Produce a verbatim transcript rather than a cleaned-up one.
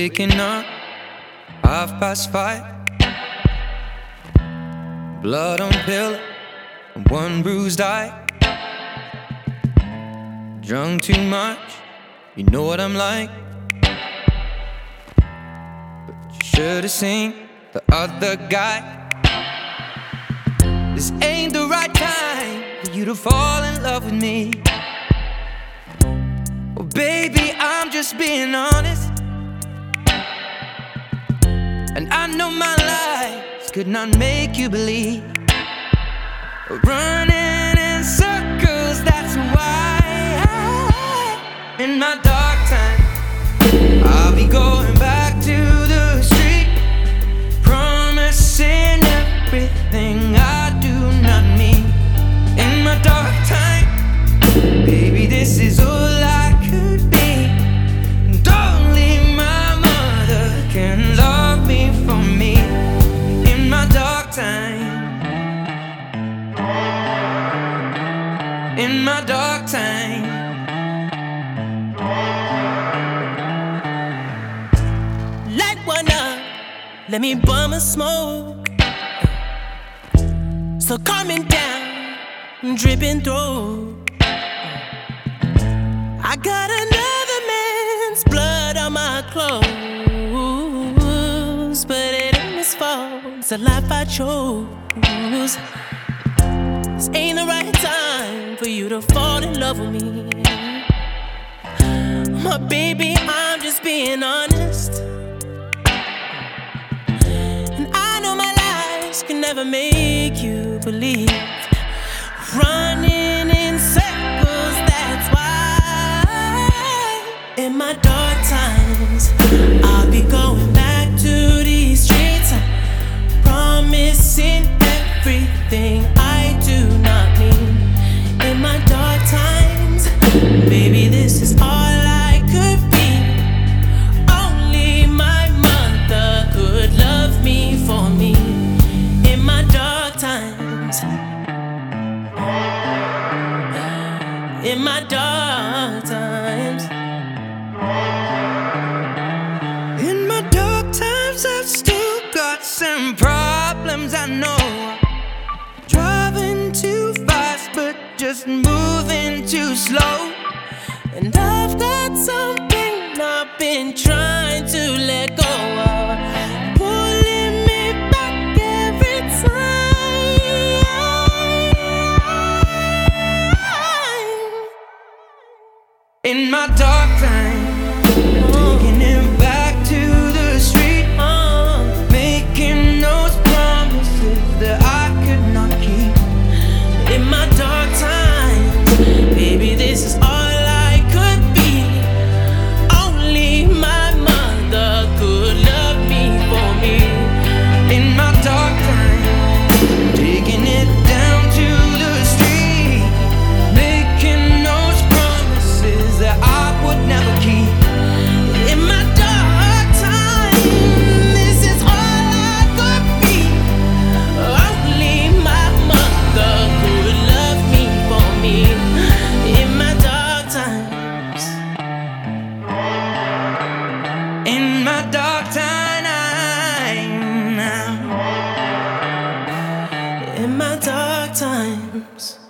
Waking up, half past five. Blood on pillow, and one bruised eye. Drunk too much, you know what I'm like. But you should've seen the other guy. This ain't the right time for you to fall in love with me. Well, baby, I'm just being honest, and I know my lies could not make you believe. Running in circles, that's why I, in my dark time, I'll be going back to the street, promising everything I do not need. In my dark time, baby, this is all I could be, and only my mother can love me for me. In my dark time, in my dark time, light one up, let me bum a smoke. So coming down, dripping through. I got another man's blood on my clothes, but it ain't his fault, it's the life I chose. This ain't the right time for you to fall in love with me. My baby, I'm just being honest, and I know my lies can never make you believe. Running in circles, that's why in my dark times I'll be going back to these streets, promising everything I do not need. In my dark times, baby, this is all I could be. Only my mother could love me for me. In my dark times, in my dark times, in my dark times, I've still got some problems, I know. Driving too fast, but just moving too slow. and I've got something I've been trying to let go of, pulling me back every time. In my dark time, taking it back to the street, making those promises that I could not keep. In my dark times, baby, this is all I could be. Only my mother could love me for me. In my dark time, taking it down to the street, making those promises that I would never keep. In my dark time, this is all I could be. Only my mother could love me for me. In my dark times, In my dark time now. in my dark times.